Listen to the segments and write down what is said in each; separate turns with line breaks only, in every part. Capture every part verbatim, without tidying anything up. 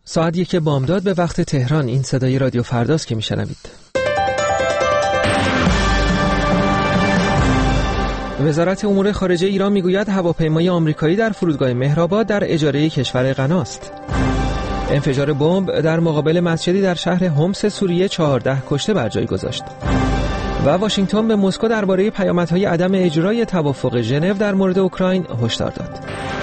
ساعت یک بامداد به وقت تهران. این صدای رادیو فرداست که میشنوید. وزارت امور خارجه ایران میگوید هواپیمای آمریکایی در فرودگاه مهرآباد در اجاره کشور غنا است. انفجار بمب در مقابل مسجدی در شهر حمص سوریه چهارده کشته بر جای گذاشت. و واشنگتن به مسکو درباره پیامدهای عدم اجرای توافق ژنو در مورد اوکراین هشدار داد.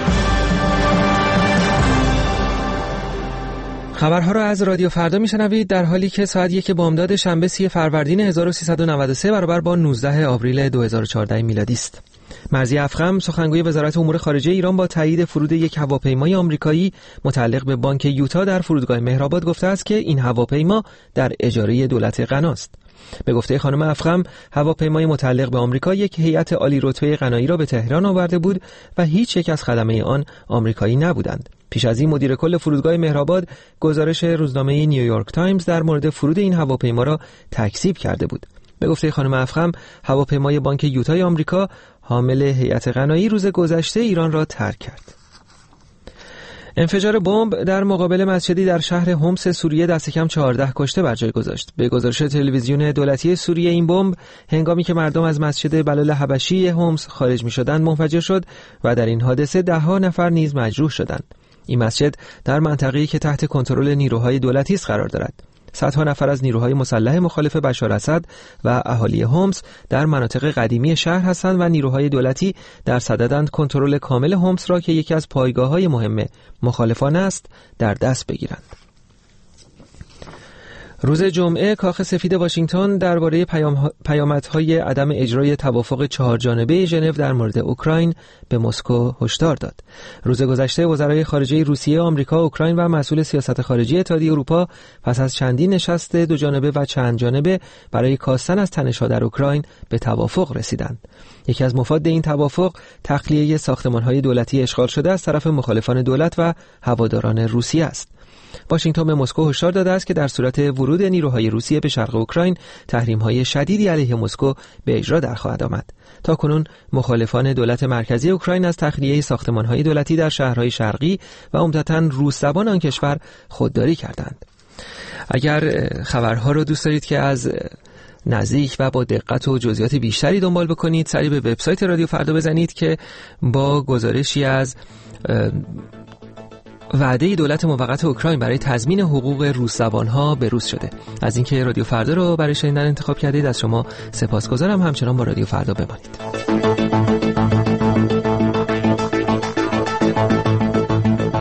خبرها را از رادیو فردا میشنوید در حالی که ساعت یک بامداد شنبه سی فروردین هزار و سیصد و نود و سه برابر با نوزده آوریل دو هزار و چهارده میلادی است. مرضی افخم سخنگوی وزارت امور خارجه ایران با تایید فرود یک هواپیمای آمریکایی متعلق به بانک یوتا در فرودگاه مهرآباد گفته است که این هواپیما در اجاره دولت غنا است. به گفته خانم افخم، هواپیمای متعلق به آمریکا یک هیئت عالی رتبه غنایی را به تهران آورده بود و هیچ یک از خدمه آن آمریکایی نبودند. پیش از این مدیر کل فرودگاه مهرآباد گزارش روزنامه نیویورک تایمز در مورد فرود این هواپیما را تکذیب کرده بود. به گفته خانم افخم، هواپیمای بانک یوتای آمریکا حامل هیئت غنایی روز گذشته ایران را ترک کرد. انفجار بمب در مقابل مسجدی در شهر حمص سوریه دست کم چهارده کشته بر جای گذاشت. به گزارش تلویزیون دولتی سوریه این بمب هنگامی که مردم از مسجد بلال حبشی حمص خارج می‌شدند منفجر شد و در این حادثه ده ها نفر نیز مجروح شدند. این مسجد در منطقه‌ای که تحت کنترل نیروهای دولتی است قرار دارد. صدها نفر از نیروهای مسلح مخالف بشار اسد و اهالی حمص در مناطق قدیمی شهر هستند و نیروهای دولتی در صددند کنترل کامل حمص را که یکی از پایگاه‌های مهم مخالفان است در دست بگیرند. روز جمعه کاخ سفید واشنگتن درباره پیام... پیامدهای عدم اجرای توافق چهارجانبه ژنو در مورد اوکراین به مسکو هشدار داد. روز گذشته وزرای خارجه روسیه، آمریکا، اوکراین و مسئول سیاست خارجی اتحادیه اروپا پس از چندین نشست دو جانبه و چند جانبه برای کاستن از تنش‌ها در اوکراین به توافق رسیدند. یکی از مفاد این توافق تخلیه ساختمان‌های دولتی اشغال شده از طرف مخالفان دولت و هواداران روسیه است. واشنگتن به مسکو هشدار داده است که در صورت ورود نیروهای روسیه به شرق اوکراین تحریم‌های شدیدی علیه مسکو به اجرا در خواهد آمد. تاکنون مخالفان دولت مرکزی اوکراین از تخلیه ساختمان‌های دولتی در شهرهای شرقی و عمدتاً روس زبان آن کشور خودداری کردند. اگر خبرها رو دوست دارید که از نزدیک و با دقت و جزئیات بیشتری دنبال بکنید، سریع به وبسایت رادیو فردا بزنید که با گزارشی از وعده دولت موقت اوکراین برای تضمین حقوق روس زبان‌ها بروز شده. از اینکه رادیو فردا رو برای شنیدن انتخاب کردید از شما سپاسگزارم. همچنان با رادیو فردا بمانید.